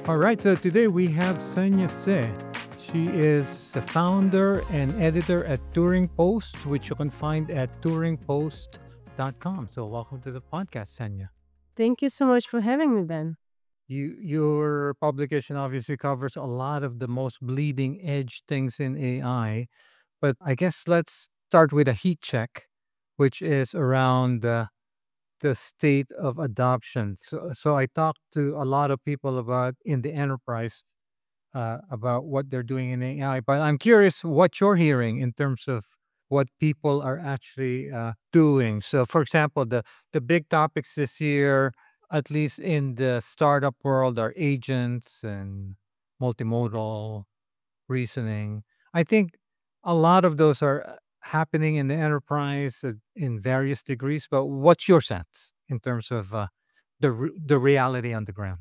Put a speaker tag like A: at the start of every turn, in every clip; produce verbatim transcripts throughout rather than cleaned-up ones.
A: All right, so today we have Sonia Se. She is the founder and editor at Turing Post, which you can find at turing post dot com. So, welcome to the podcast, Sonia.
B: Thank you so much for having me, Ben.
A: You, your publication obviously covers a lot of the most bleeding edge things in A I, but I guess let's start with a heat check, which is around uh, the state of adoption. So, so I talked to a lot of people about in the enterprise uh, about what they're doing in A I. But I'm curious what you're hearing in terms of what people are actually uh, doing. So, for example, the the big topics this year, at least in the startup world, are agents and multimodal reasoning. I think a lot of those are uh, happening in the enterprise uh, in various degrees. But what's your sense in terms of uh, the re- the reality on the ground?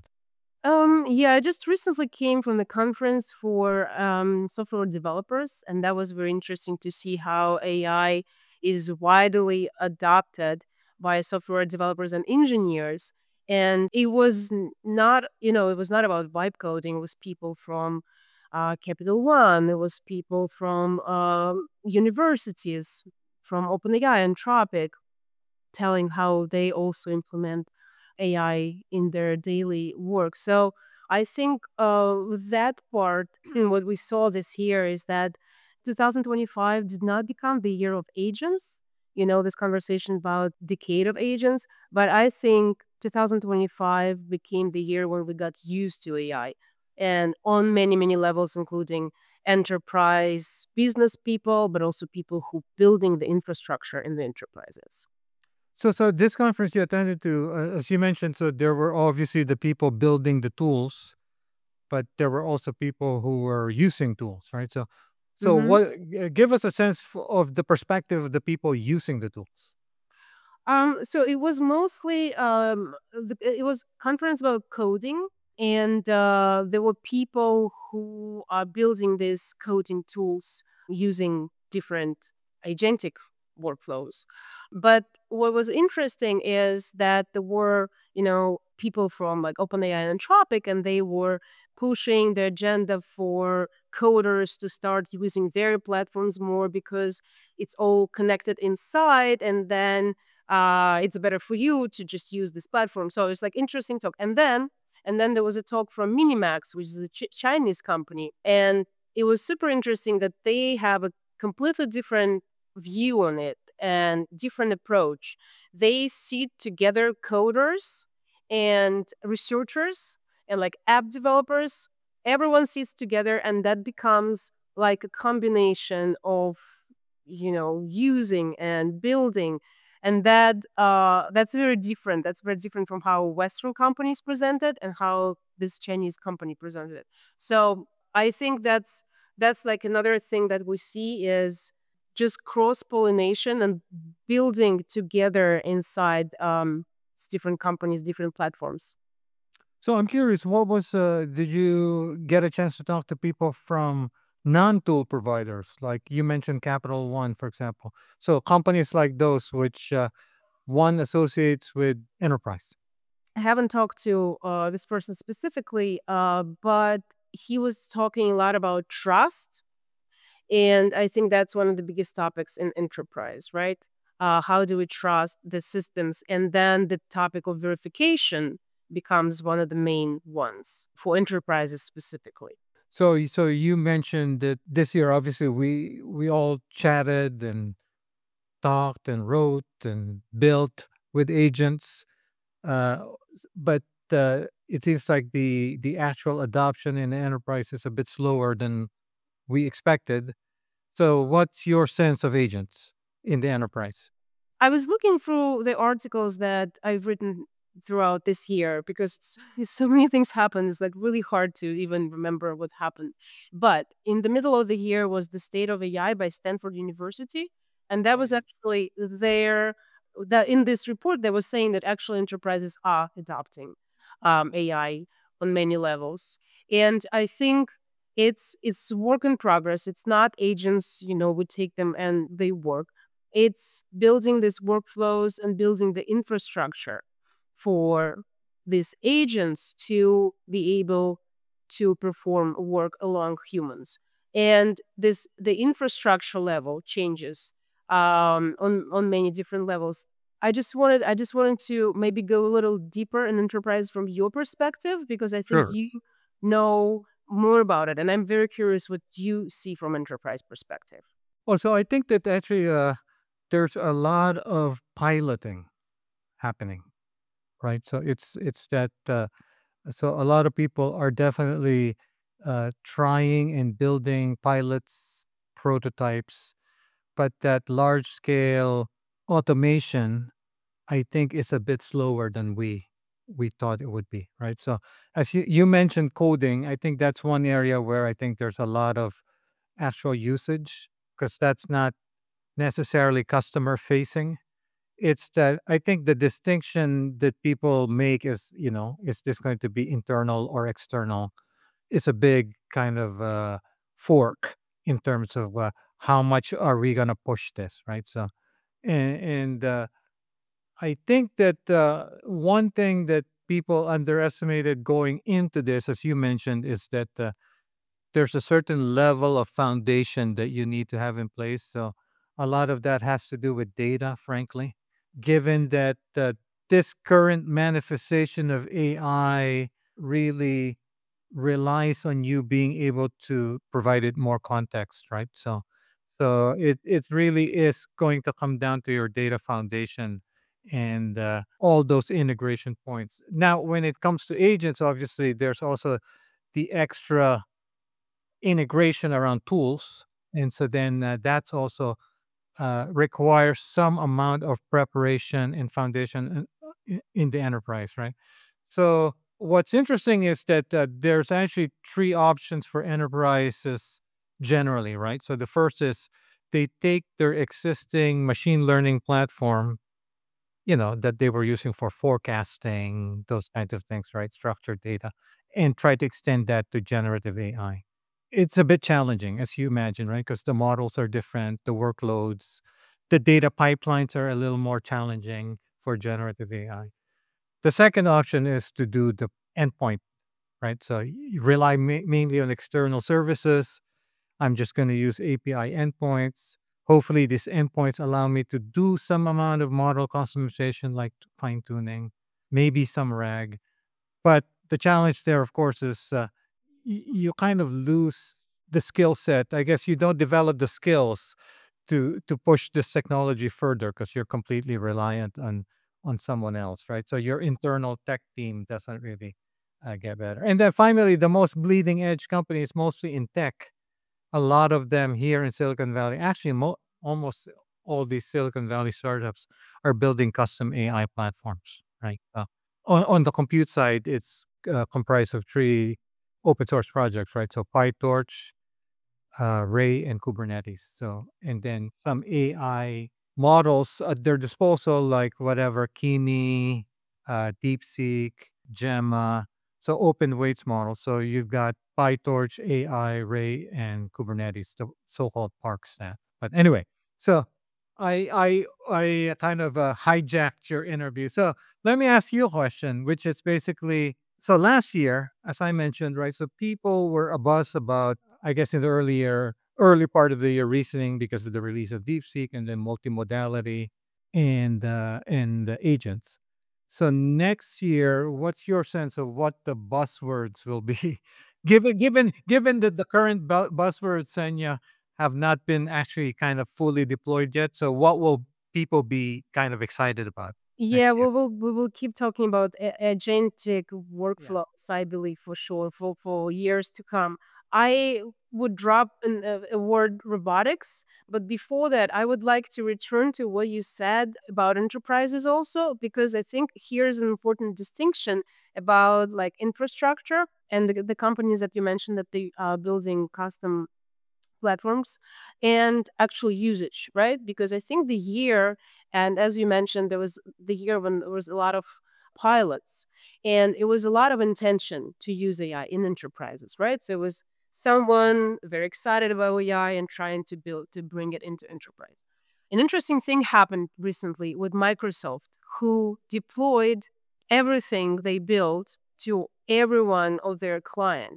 B: Um, yeah, I just recently came from the conference for um, software developers, and that was very interesting to see how A I is widely adopted by software developers and engineers. And it was n- not, you know, it was not about vibe coding. It was people from uh, Capital One. It was people from um universities, from OpenAI, Anthropic, telling how they also implement A I in their daily work. So I think uh, with that part, what we saw this year is that two thousand twenty-five did not become the year of agents. You know, this conversation about decade of agents, but I think two thousand twenty-five became the year where we got used to A I and on many, many levels, including enterprise business people, but also people who building the infrastructure in the enterprises.
A: So, so this conference you attended to, uh, as you mentioned, so there were obviously the people building the tools, but there were also people who were using tools, right? So, so
B: Mhm.
A: what? uh, Give us a sense f- of the perspective of the people using the tools.
B: Um, so it was mostly um, the, it was conference about coding, and uh, there were people who are building these coding tools using different agentic workflows. But what was interesting is that there were, you know, people from like OpenAI and Anthropic, and they were pushing the agenda for coders to start using their platforms more because it's all connected inside, and then uh, it's better for you to just use this platform. So it's like interesting talk. And then and then there was a talk from Minimax, which is a Ch- Chinese company, and it was super interesting that they have a completely different view on it and different approach. They see together coders and researchers and like app developers. Everyone sits together, and that becomes like a combination of you know using and building, and that uh, that's very different. That's very different from how Western companies presented and how this Chinese company presented it. So I think that's that's like another thing that we see is just cross pollination and building together inside um, s- different companies, different platforms.
A: So I'm curious, what was? Uh, did you get a chance to talk to people from non-tool providers, like you mentioned, Capital One, for example? So companies like those, which uh, one associates with enterprise.
B: I haven't talked to uh, this person specifically, uh, but he was talking a lot about trust. And I think that's one of the biggest topics in enterprise, right? Uh, how do we trust the systems? And then the topic of verification becomes one of the main ones for enterprises specifically.
A: So, y- so you mentioned that this year, obviously, we we all chatted and talked and wrote and built with agents, uh, s- but uh, it seems like the the actual adoption in the enterprise is a bit slower than we expected. So, what's your sense of agents in the enterprise?
B: I was looking through the articles that I've written throughout this year because it's- so many things happened. It's like really hard to even remember what happened. But in the middle of the year was the State of A I by Stanford University, and that
A: Oh
B: was
A: yeah.
B: actually there. That in this report, they was saying that actual enterprises are adopting um, A I on many levels, and I think it's it's work in progress. It's not agents, you know, we take them and they work. It's building these workflows and building the infrastructure for these agents to be able to perform work along humans. And this the infrastructure level changes um, on on many different levels. I just wanted I just wanted to maybe go a little deeper in enterprise from your perspective, because I think
A: Sure.
B: you know more about it, and I'm very curious what you see from enterprise perspective.
A: Well, so I think that actually uh, there's a lot of piloting happening, right? So it's it's that uh, so a lot of people are definitely uh, trying and building pilots, prototypes, but that large scale automation, I think, is a bit slower than we we thought it would be, right? So as you, you mentioned coding, I think that's one area where I think there's a lot of actual usage because that's not necessarily customer facing. It's that I think the distinction that people make is, you know, is this going to be internal or external? It's a big kind of uh, fork in terms of uh, how much are we going to push this, right? So, and, and uh, I think that uh, one thing that people underestimated going into this, as you mentioned, is that uh, there's a certain level of foundation that you need to have in place. So a lot of that has to do with data, frankly, given that uh, this current manifestation of A I really relies on you being able to provide it more context, right? So so it it really is going to come down to your data foundation and uh, all those integration points. Now, when it comes to agents, obviously there's also the extra integration around tools. And so then uh, that's also uh, requires some amount of preparation and foundation in, in the enterprise, right? So what's interesting is that uh, there's actually three options for enterprises generally, right? So the first is they take their existing machine learning platform, you know, that they were using for forecasting, those kinds of things, right? Structured data, and try to extend that to generative A I. It's a bit challenging, as you imagine, right? Because the models are different, the workloads, the data pipelines are a little more challenging for generative A I. The second option is to do the endpoint, right? So you rely ma- mainly on external services. I'm just going to use A P I endpoints. Hopefully, these endpoints allow me to do some amount of model customization, like fine tuning, maybe some RAG. But the challenge there, of course, is uh, y- you kind of lose the skill set. I guess you don't develop the skills to to push this technology further because you're completely reliant on on someone else, right? So your internal tech team doesn't really uh, get better. And then finally, the most bleeding edge companies, mostly in tech, a lot of them here in Silicon Valley, actually, mo- almost all these Silicon Valley startups are building custom A I platforms, right? Uh, on, on the compute side, it's uh, comprised of three open source projects, right? So PyTorch, uh, Ray, and Kubernetes. So, and then some A I models at their disposal, like whatever Kini, uh, DeepSeek, Gemma. So open weights models. So you've got PyTorch, A I, Ray, and Kubernetes, the so-called Park stack. But anyway, so I I I kind of uh, hijacked your interview. So let me ask you a question, which is basically so last year, as I mentioned, right? So people were abuzz about, I guess, in the earlier early part of the year, reasoning because of the release of DeepSeek and then multimodality and uh, and uh, agents. So next year, what's your sense of what the buzzwords will be? given given given that the current bu- buzzwords, Senya, have not been actually kind of fully deployed yet. So what will people be kind of excited about
B: Yeah,
A: next year?
B: we will we will keep talking about a- agentic
A: Yeah.
B: workflows, I believe, for sure, for for years to come. I would drop in a, a word robotics, but before that, I would like to return to what you said about enterprises also, because I think here's an important distinction about like infrastructure and the, the companies that you mentioned that they are building custom platforms and actual usage, right? Because I think the year, and as you mentioned, there was the year when there was a lot of pilots and it was a lot of intention to use A I in enterprises, right? So it was someone very excited about A I and trying to build to bring it into enterprise. An interesting thing happened recently with Microsoft, who deployed everything they built to every one of their client.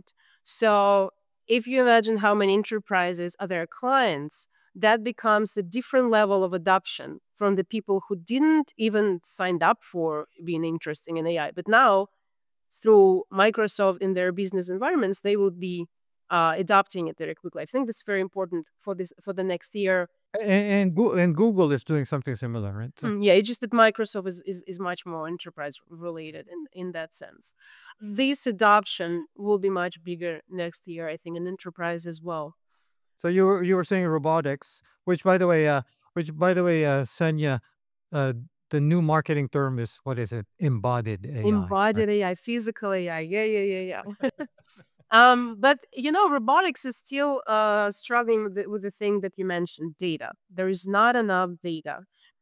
B: So if you imagine how many enterprises are their clients, that becomes a different level of adoption from the people who didn't even signed up for being interested in A I. But now through Microsoft in their business environments, they will be uh, adopting it very quickly. I think that's very important for this for the next year.
A: And and, Goo- and Google is doing something similar, right? So,
B: Mm, yeah, it's just that Microsoft is, is, is much more enterprise related in, in that sense. This adoption will be much bigger next year, I think, in enterprise as well.
A: so you were you were saying robotics, which by the way, uh, which by the way, uh, Senya, uh, the new marketing term is what is it? Embodied A I, right?
B: Embodied A I, physical A I. Yeah, yeah, yeah, yeah. Um, but you know, robotics is still uh, struggling with the, with the thing that you mentioned, data. There is not enough data.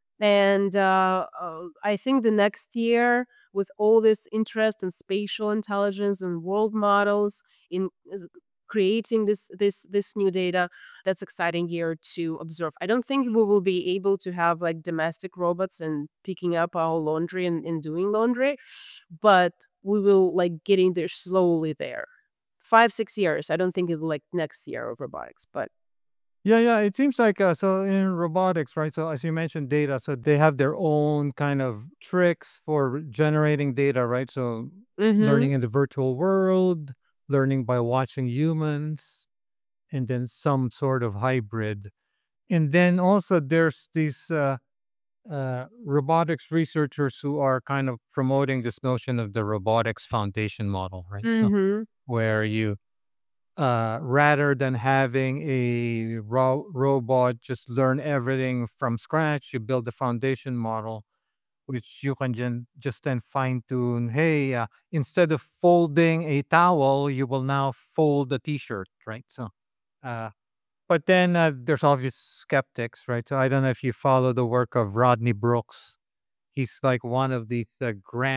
B: And uh, uh, I think the next year, with all this interest in spatial intelligence and world models, in is- creating this this this new data, that's exciting year to observe. I don't think we will be able to have like domestic robots and picking up our laundry and, and doing laundry, but we will like getting there slowly there. Five six years. I don't think it will like next year of robotics, but
A: Yeah, yeah. It seems like uh, so in robotics, right? So as you mentioned, data. So they have their own kind of tricks for generating data, right? So
B: mm-hmm,
A: learning in the virtual world, learning by watching humans, and then some sort of hybrid. And then also there's these uh, uh, robotics researchers who are kind of promoting this notion of the robotics foundation model, right? So
B: mm-hmm,
A: where you uh, rather than having a ro- robot just learn everything from scratch, you build the foundation model, which you can gen- just then fine tune. Hey, uh, instead of folding a towel, you will now fold a t-shirt, right? So, uh, but then uh, there's obvious skeptics, right? So I don't know if you follow the work of Rodney Brooks. He's like one of these uh,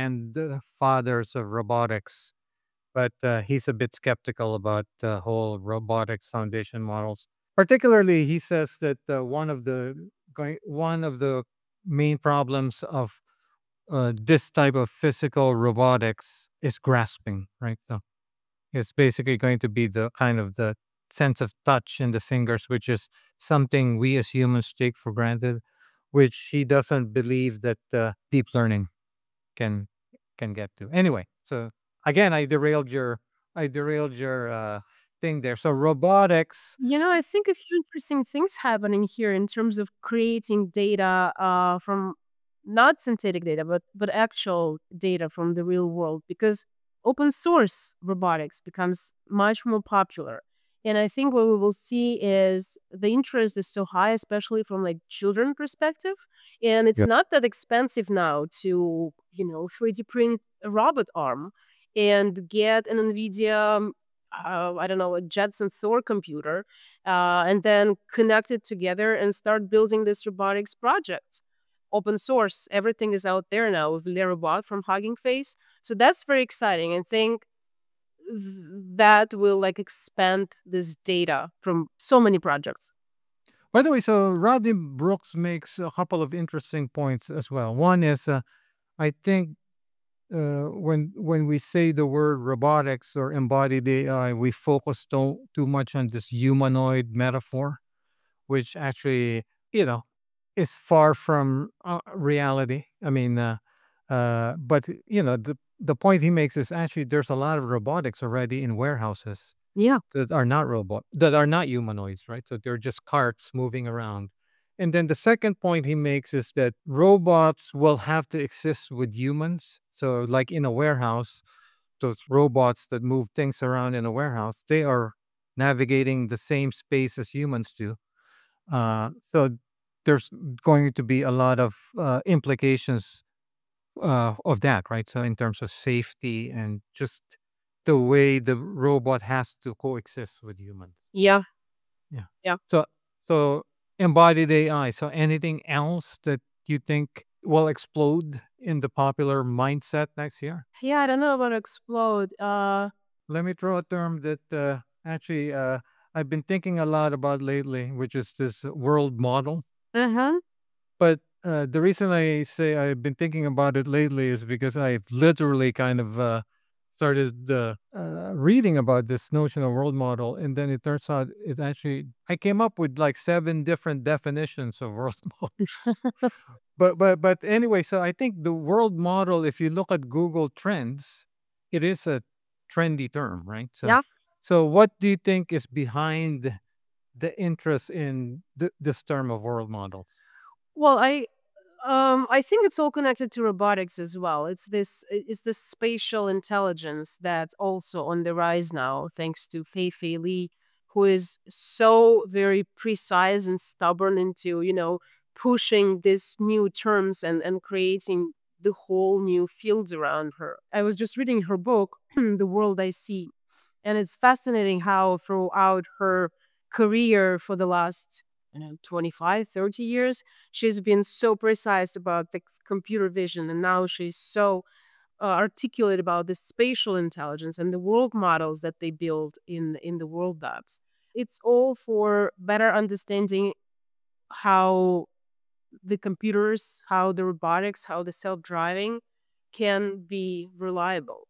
A: grandfathers of robotics, but uh, he's a bit skeptical about the whole robotics foundation models. Particularly, he says that uh, one of the going one of the main problems of uh, this type of physical robotics is grasping, right? So it's basically going to be the kind of the sense of touch in the fingers, which is something we as humans take for granted, which he doesn't believe that uh, deep learning can can get to. Anyway, so again, I derailed your I derailed your uh, thing there. So robotics,
B: You know, I think a few interesting things happening here in terms of creating data uh, from not synthetic data, but but actual data from the real world, because open source robotics becomes much more popular. And I think what we will see is the interest is so high, especially from like children perspective. And it's
A: yeah,
B: not that expensive now to, you know, three D print a robot arm and get an NVIDIA uh, I don't know, a Jetson Thor computer, uh, and then connect it together and start building this robotics project. Open source, everything is out there now with Lerobot from Hugging Face. So that's very exciting. I think th- that will like expand this data from so many projects.
A: by the way, so Rodney Brooks makes a couple of interesting points as well. One is, uh, I think, uh, when when we say the word robotics or embodied A I, we focus too, too much on this humanoid metaphor, which actually, you know, is far from uh, reality. I mean, uh, uh, but you know, the the point he makes is actually there's a lot of robotics already in warehouses
B: Yeah.
A: that are not robot that are not humanoids, right? So they're just carts moving around. And then the second point he makes is that robots will have to exist with humans. So, like in a warehouse, those robots that move things around in a warehouse, they are navigating the same space as humans do. Uh, so there's going to be a lot of uh, implications uh, of that, right? So in terms of safety and just the way the robot has to coexist with humans.
B: Yeah.
A: Yeah.
B: Yeah.
A: So so embodied A I. So anything else that you think will explode in the popular mindset next year?
B: Yeah. I don't know about explode. Uh,
A: Let me throw a term that uh, actually uh, I've been thinking a lot about lately, which is this world model.
B: uh-huh.
A: But uh, the reason I say I've been thinking about it lately is because I've literally kind of uh, started uh, uh, reading about this notion of world model, and then it turns out it actually I came up with like seven different definitions of world model. But but but anyway, so I think the world model, if you look at Google Trends, it is a trendy term, right? So
B: Yeah.
A: so what do you think is behind the interest in th- this term of world models?
B: Well, I um I think it's all connected to robotics as well. It's this it's this spatial intelligence that's also on the rise now, thanks to Fei Fei Li, who is so very precise and stubborn into, you know, pushing these new terms and, and creating the whole new fields around her. I was just reading her book, The World I See, and it's fascinating how throughout her career for the last, you know, twenty-five, thirty years, she's been so precise about this computer vision, and now she's so uh, articulate about the spatial intelligence and the world models that they build in in the world labs. It's all for better understanding how the computers, how the robotics, how the self-driving can be reliable.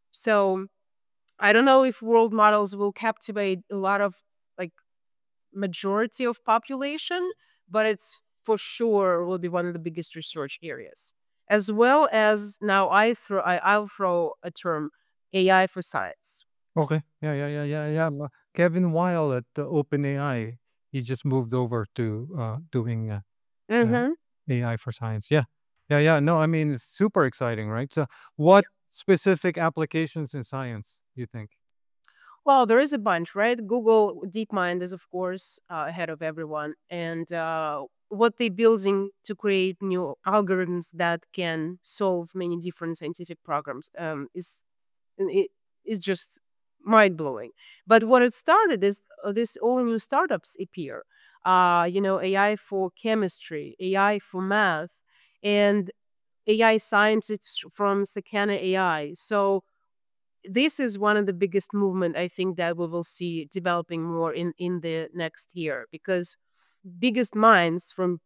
B: So I don't know if world models will captivate a lot of like majority of population, but it's for sure will be one of the biggest research areas. As well as now I throw I, I'll throw a term A I for science.
A: Okay. Yeah, yeah, yeah, yeah, yeah. Ma- Kevin Weil at the OpenAI, he just moved over to uh, doing uh, uh,
B: Mm-hmm.
A: A I for science. Yeah. Yeah, yeah. No, I mean, it's super exciting, right? So, what specific applications in science you think?
B: Well, there is a bunch, right? Google DeepMind is, of course, uh, ahead of everyone. And uh, what they're building to create new algorithms that can solve many different scientific programs um, is it is just mind blowing. But what it started is uh, this all new startups appear. Uh, you know, A I for chemistry, A I for math, and A I scientists from Sakana A I. So this is one of the biggest movement I think that we will see developing more in in the next year, because biggest minds from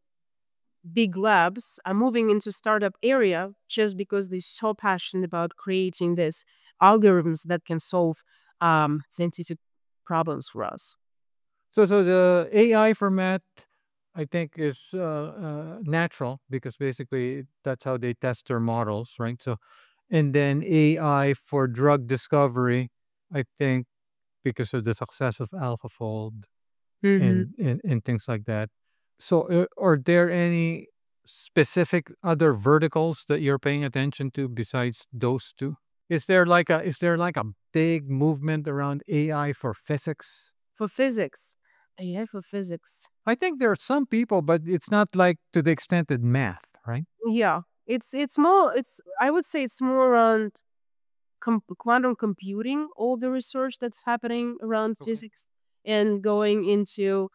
B: big labs are moving into startup area just because they're so passionate about creating this algorithms that can solve um, scientific problems for us.
A: So, so the A I format, I think, is uh, uh, natural because basically that's how they test their models, right? So, and then A I for drug discovery, I think, because of the success of AlphaFold
B: Hmm.
A: and and, and things like that. So, uh, are there any specific other verticals that you're paying attention to besides those two? Is there like a is there like a big movement around A I for physics?
B: For physics, A I for physics.
A: I think there are some people, but it's not like to the extent that math, right?
B: Yeah, it's it's more. It's I would say it's more around com- quantum computing. All the research that's happening around
A: Okay.
B: physics and going into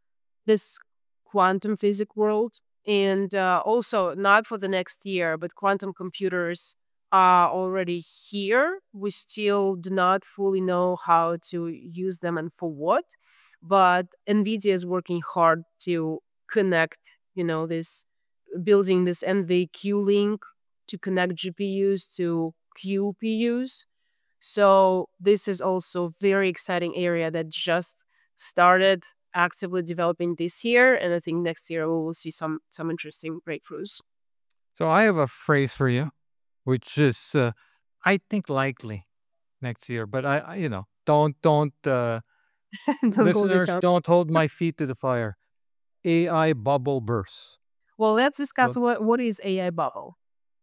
B: this quantum physics world. And uh, also, not for the next year, but quantum computers are already here. We still do not fully know how to use them and for what, but NVIDIA is working hard to connect, you know, this building this N V Q link to connect G P Us to Q P Us. So this is also very exciting area that just started actively developing this year, and I think next year we will see some some interesting breakthroughs.
A: So I have a phrase for you, which is uh, I think likely next year, but I, I you know don't don't uh,
B: Don't hold your
A: listeners
B: cup.
A: don't hold my feet to the fire. A I bubble bursts.
B: Well, let's discuss
A: So
B: what what is A I bubble.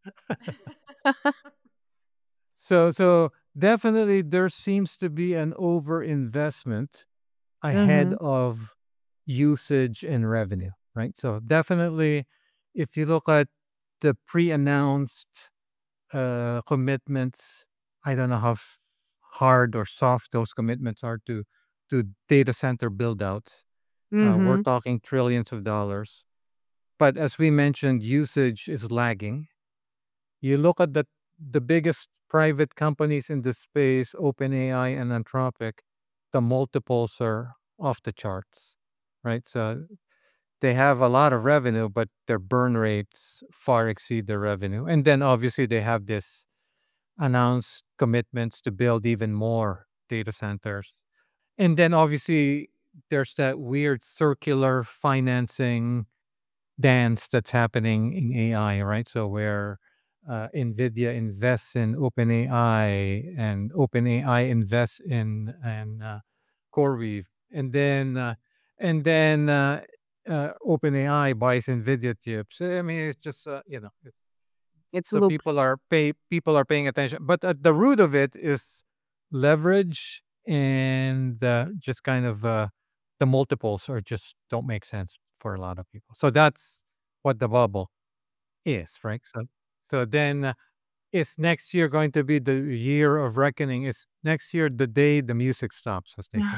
A: so so definitely there seems to be an over investment ahead
B: Mm-hmm.
A: of usage and revenue, right? So definitely, if you look at the pre-announced uh, commitments, I don't know how f- hard or soft those commitments are to to data center build outs. Uh, we're
B: Mm-hmm.
A: talking trillions of dollars. But as we mentioned, usage is lagging. You look at the the biggest private companies in this space, OpenAI and Anthropic, the multiples are off the charts, right? So they have a lot of revenue, but their burn rates far exceed their revenue. And then obviously they have this announced commitments to build even more data centers. And then obviously there's that weird circular financing dance that's happening in A I, right? So where uh, NVIDIA invests in OpenAI and OpenAI invests in in uh, CoreWeave, and then uh, and then uh, uh, OpenAI buys NVIDIA chips. I mean, it's just uh, you know, it's,
B: It's a
A: so
B: loop.
A: people are pay people are paying attention, but at the root of it is leverage and uh, just kind of uh, the multiples are just don't make sense for a lot of people. So that's what the bubble is, right? So so then uh, is next year going to be the year of reckoning? Is next year the day the music stops, as they say?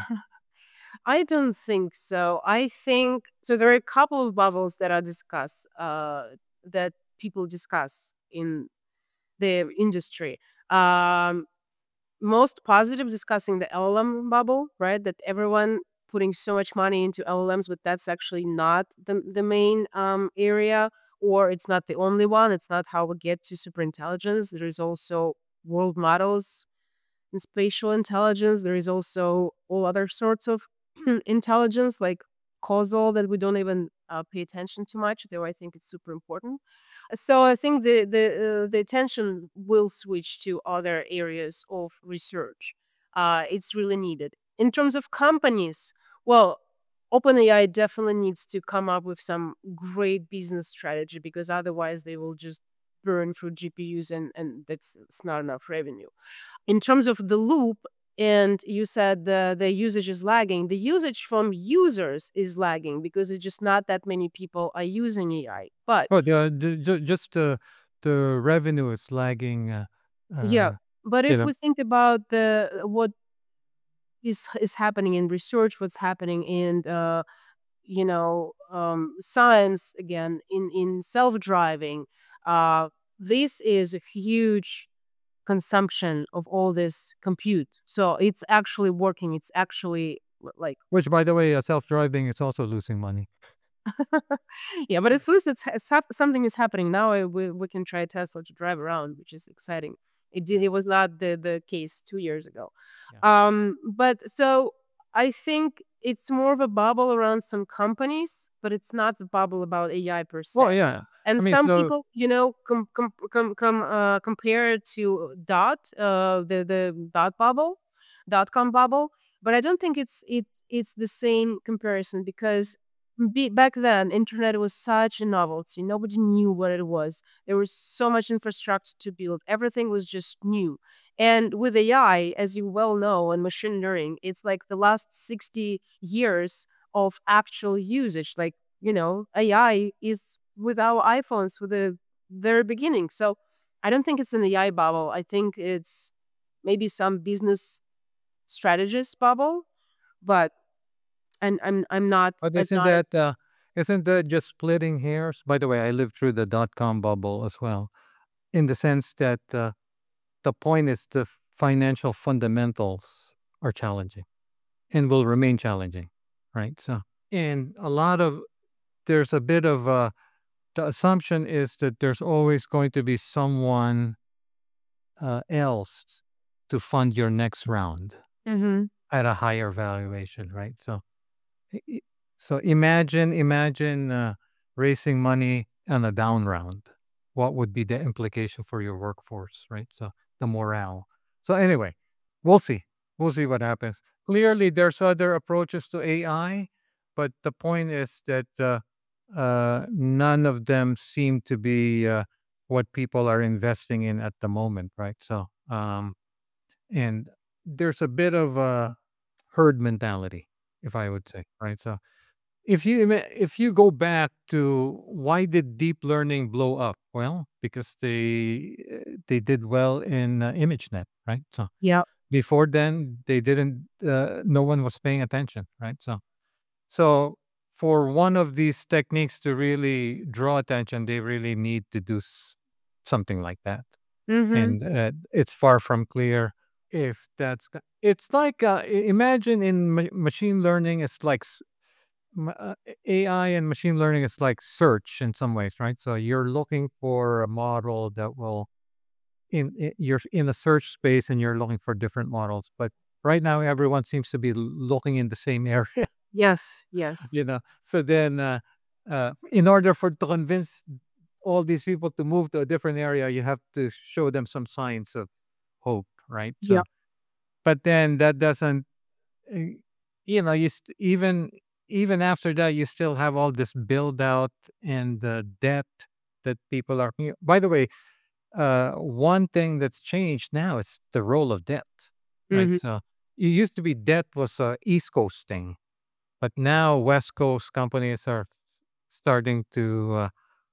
B: I don't think so. I think so. There are a couple of bubbles that are discussed, uh, that people discuss in the industry. Um, Most positive discussing the L L M bubble, right? That everyone putting so much money into L L Ms, but that's actually not the the main um, area, or it's not the only one. It's not how we get to super intelligence. There is also world models and spatial intelligence. There is also all other sorts of intelligence, like causal, that we don't even uh, pay attention to much, though I think it's super important. So I think the the uh, the attention will switch to other areas of research. Uh, it's really needed in terms of companies. Well, OpenAI definitely needs to come up with some great business strategy, because otherwise they will just burn through G P Us, and and that's it's not enough revenue. In terms of the loop, and you said the the usage is lagging. The usage from users is lagging because it's just not that many people are using A I. But
A: Oh, the, the ju- just the the revenue is lagging. Uh,
B: yeah,
A: uh,
B: but
A: you
B: if
A: know,
B: we think about the what is is happening in research, what's happening in uh, you know um, science, again in in self driving, uh, this is a huge consumption of all this compute. So it's actually working. It's actually l- like
A: which by the way, uh, self driving is also losing money.
B: yeah, but at least it's, it's hap- something is happening now. uh, We, we can try Tesla to drive around, which is exciting. It did. It was not the the case two years ago.
A: Yeah.
B: Um, but so I think it's more of a bubble around some companies, but it's not the bubble about A I per
A: Well,
B: se.
A: yeah. I
B: And
A: mean,
B: some
A: so
B: people, you know, com, com, com, com, uh, compare it to dot, uh, the the dot bubble, dot com bubble. But I don't think it's it's it's the same comparison, because be, back then internet was such a novelty. Nobody knew what it was. There was so much infrastructure to build. Everything was just new. And with A I, as you well know, and machine learning, it's like the last sixty years of actual usage. Like, you know, A I is with our iPhones with the very beginning. So I don't think it's an A I bubble. I think it's maybe some business strategist bubble, but and I'm I'm not
A: but
B: I'm
A: isn't
B: not a
A: that uh, isn't that just splitting hairs? By the way, I lived through the dot com bubble as well, in the sense that uh, the point is the financial fundamentals are challenging and will remain challenging, right? So, and a lot of there's a bit of uh, the assumption is that there's always going to be someone uh, else to fund your next round
B: Mhm.
A: at a higher valuation, right? So, i- i- so imagine imagine uh, raising money on a down round. What would be the implication for your workforce, right? So the morale. So anyway, we'll see. We'll see what happens. Clearly, there's other approaches to A I, but the point is that uh, uh, none of them seem to be uh, what people are investing in at the moment, right? So, um, and there's a bit of a herd mentality, if I would say, right? So, if you ima- if you go back to why did deep learning blow up? Well, because they uh, they did well in uh, ImageNet, right? So
B: Yeah.
A: before then, they didn't. Uh, no one was paying attention, right? So so for one of these techniques to really draw attention, they really need to do s- something like that,
B: Mhm.
A: and uh, it's far from clear if that's. go- It's like uh, i- imagine in ma- machine learning, it's like s- ma- uh, A I and machine learning is like search in some ways, right? So you're looking for a model that will in, in you're in a search space and you're looking for different models. But right now, everyone seems to be l- looking in the same area.
B: Yes, yes.
A: you know. So then, uh, uh, in order for to convince all these people to move to a different area, you have to show them some signs of hope, right?
B: Yeah.
A: So, but then that doesn't, uh, you know, you st- even even after that, you still have all this build out and the debt that people are. you- By the way, uh, one thing that's changed now is the role of debt, right?
B: Hmm.
A: So it used to be debt was a East Coast thing, but now West Coast companies are starting to uh,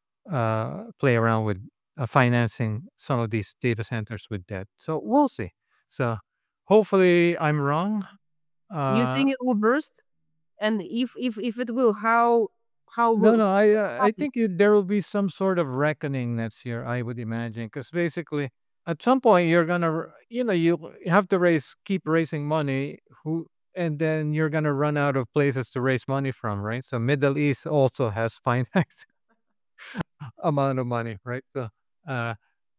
A: uh, play around with uh, financing some of these data centers with debt. So we'll see. So hopefully I'm wrong.
B: You
A: Uh,
B: think it will burst? And if if if it will, how how
A: no,
B: will
A: no, I uh, I
B: happen?
A: think you, there will be some sort of reckoning next year. I would imagine because basically at some point you're gonna r- you know you have to raise keep raising money. Who and then you're gonna run out of places to raise money from, right? So Middle East also has finite amount of money, right? So uh,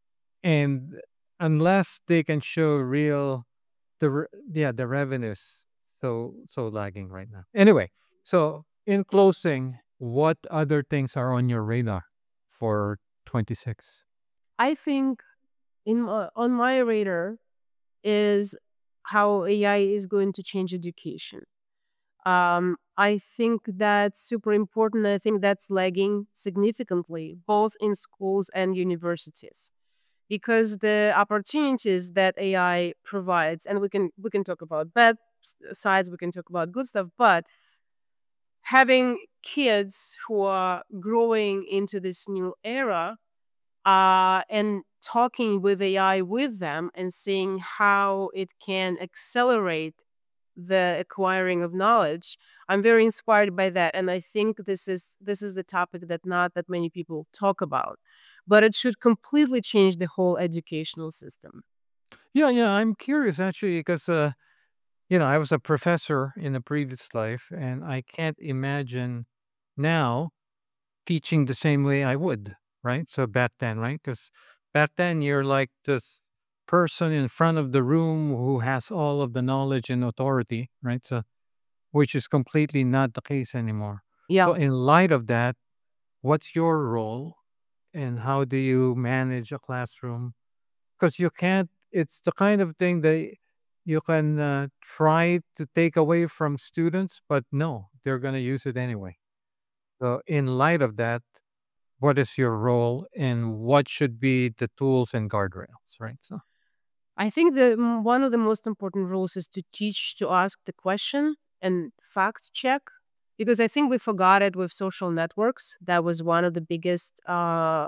A: and unless they can show real the re- yeah the revenues so so lagging right now. Anyway, so in closing, what other things are on your radar for twenty-six?
B: I think in my, on my radar is how A I is going to change education. Um, I think that's super important. I think that's lagging significantly, both in schools and universities, because the opportunities that A I provides, and we can we can talk about bad s- sides, we can talk about good stuff, but having kids who are growing into this new era uh, and talking with A I with them and seeing how it can accelerate the acquiring of knowledge. I'm very inspired by that, and I think this is this is the topic that not that many people talk about, but it should completely change the whole educational system.
A: Yeah, yeah, I'm curious actually because uh, you know I was a professor in a previous life, and I can't imagine now teaching the same way I would, right? So back then, right? Because back then you're like this person in front of the room who has all of the knowledge and authority, right? So which is completely not the case anymore.
B: Yeah.
A: So in light of that, what's your role and how do you manage a classroom? Because you can't. It's the kind of thing that you can uh, try to take away from students, but no, they're going to use it anyway. So in light of that, what is your role and what should be the tools and guardrails, right? So
B: I think the mm, one of the most important rules is to teach to ask the question and fact check, because I think we forgot it with social networks. That was one of the biggest uh,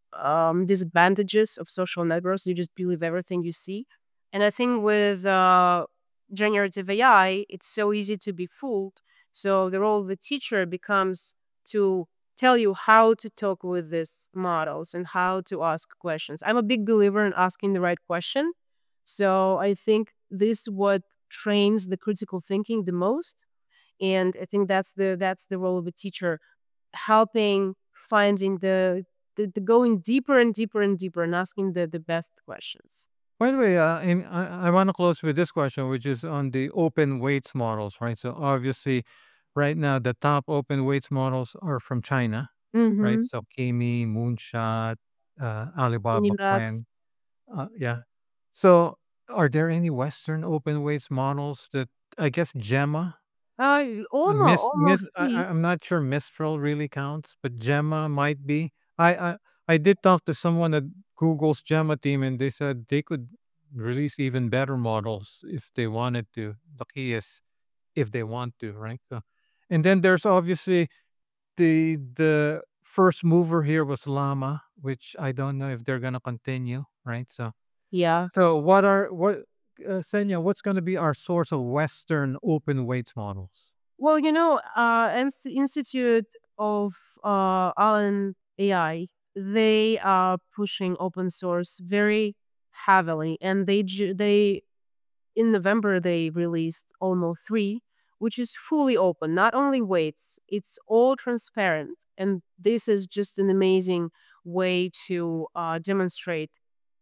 B: um, disadvantages of social networks. You just believe everything you see. And I think with uh, generative A I, it's so easy to be fooled. So the role of the teacher becomes to tell you how to talk with these models and how to ask questions. I'm a big believer in asking the right question. So I think this what trains the critical thinking the most. And I think that's the that's the role of a teacher, helping finding the the, the going deeper and deeper and deeper and asking the the best questions.
A: by the way, uh, in, I, I want to close with this question, which is on the open weights models, right? So obviously, right now the top open weights models are from China, right?
B: Mm-hmm.
A: So Kimi, Moonshot, uh, Alibaba,
B: Unimats.
A: Quang, uh, yeah. So are there any Western open weights models that I guess Gemma,
B: Uh,
A: uh,
B: almost
A: Miss Miss,
B: almost
A: I, I-
B: three.
A: I'm not sure Mistral really counts, but Gemma might be. I, I I did talk to someone at Google's Gemma team, and they said they could release even better models if they wanted to. The key is if they want to, right? So, and then there's obviously the the first mover here was Llama, which I don't know if they're gonna continue, right? So,
B: Yeah.
A: so what are what uh, Senya? What's gonna be our source of Western open weights models?
B: Well, you know, uh, Ins- Institute of uh, Allen A I, they are pushing open source very heavily, and they ju- they in November they released Olmo three, which is fully open, not only weights, it's all transparent. And this is just an amazing way to uh, demonstrate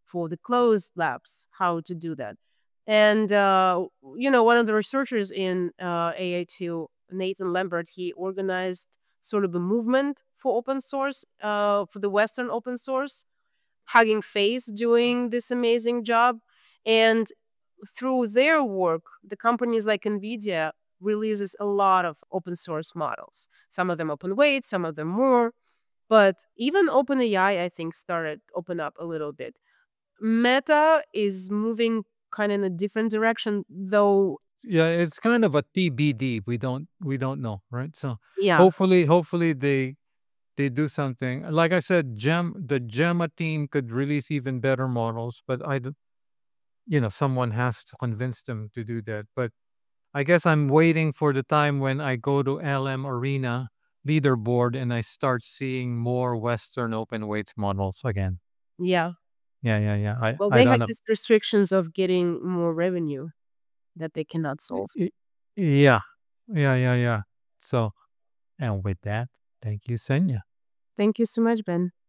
B: for the closed labs how to do that. And uh, you know, one of the researchers in uh, A I two, Nathan Lambert, he organized sort of a movement for open source, uh, for the Western open source, Hugging Face doing this amazing job. And through their work, the companies like NVIDIA releases a lot of open source models. Some of them open weight, some of them more. But even OpenAI, I think, started open up a little bit. Meta is moving kind of in a different direction, though.
A: Yeah, it's kind of a T B D. We don't we don't know, right? So
B: Yeah,
A: hopefully, hopefully they they do something. Like I said, Gem the Gemma team could release even better models, but I, d- you know, someone has to convince them to do that. But I guess I'm waiting for the time when I go to L M Arena leaderboard and I start seeing more Western open weights models again.
B: yeah.
A: Yeah, yeah, yeah. I
B: Well,
A: I
B: they
A: don't
B: have
A: know.
B: these restrictions of getting more revenue that they cannot solve.
A: Y- Yeah, yeah, yeah, yeah. So, and with that, thank you, Senya.
B: Thank you so much, Ben.